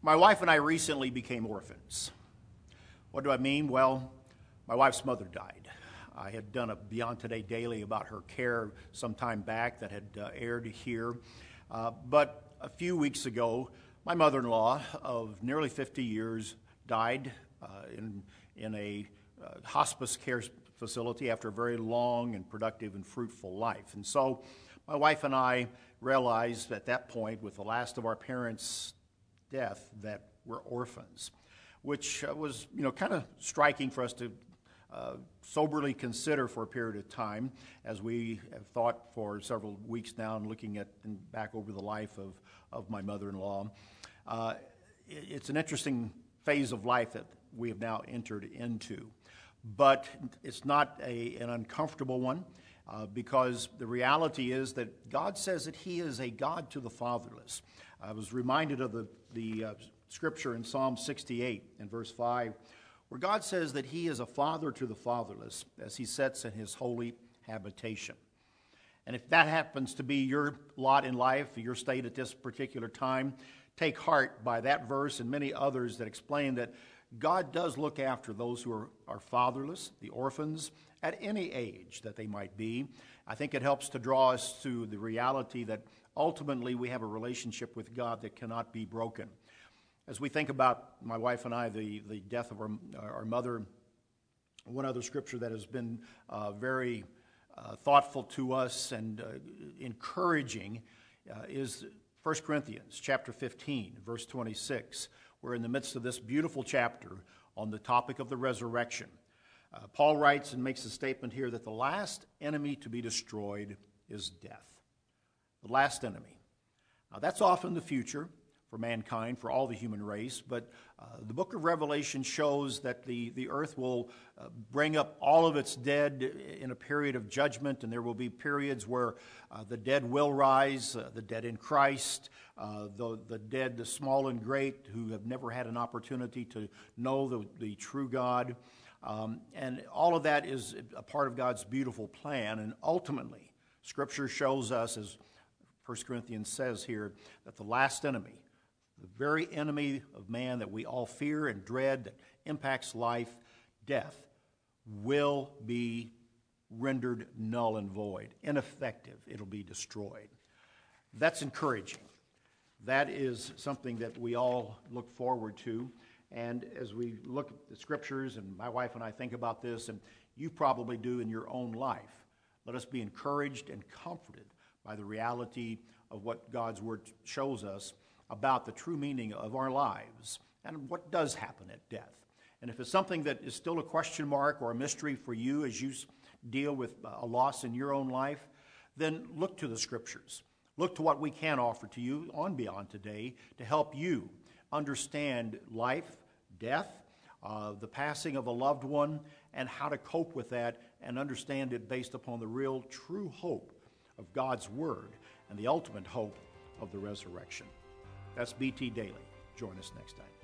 My wife and I recently became orphans. What do I mean? Well, my wife's mother died. I had done a Beyond Today Daily about her care some time back that had aired here. But a few weeks ago, my mother-in-law of nearly 50 years died in a hospice care facility after a very long and productive and fruitful life. And so my wife and I realized at that point, with the last of our parents' death, that we're orphans, which was kind of striking for us to soberly consider for a period of time, as we have thought for several weeks now and looking at and back over the life of my mother-in-law. It's an interesting phase of life that we have now entered into, but it's not an uncomfortable one, because the reality is that God says that He is a God to the fatherless. I was reminded of the scripture in Psalm 68 and verse 5, where God says that He is a father to the fatherless as He sits in His holy habitation. And if that happens to be your lot in life, your state at this particular time, take heart by that verse and many others that explain that God does look after those who are fatherless, the orphans, at any age that they might be. I think it helps to draw us to the reality that ultimately we have a relationship with God that cannot be broken. As we think about my wife and I, the death of our mother, one other scripture that has been very thoughtful to us and encouraging is 1 Corinthians chapter 15, verse 26. We're in the midst of this beautiful chapter on the topic of the resurrection. Paul writes and makes a statement here that the last enemy to be destroyed is death. The last enemy. Now, that's often the future for mankind, for all the human race, but the book of Revelation shows that the earth will bring up all of its dead in a period of judgment, and there will be periods where the dead will rise, the dead in Christ, the dead, the small and great, who have never had an opportunity to know the true God. And all of that is a part of God's beautiful plan, and ultimately, Scripture shows us, as 1 Corinthians says here, that the last enemy, the very enemy of man that we all fear and dread, that impacts life, death, will be rendered null and void, ineffective. It'll be destroyed. That's encouraging. That is something that we all look forward to. And as we look at the Scriptures, and my wife and I think about this, and you probably do in your own life, let us be encouraged and comforted by the reality of what God's Word shows us about the true meaning of our lives and what does happen at death. And if it's something that is still a question mark or a mystery for you as you deal with a loss in your own life, then look to the Scriptures. Look to what we can offer to you on Beyond Today to help you understand life, death, the passing of a loved one, and how to cope with that and understand it based upon the real, true hope of God's Word and the ultimate hope of the resurrection. That's BT Daily. Join us next time.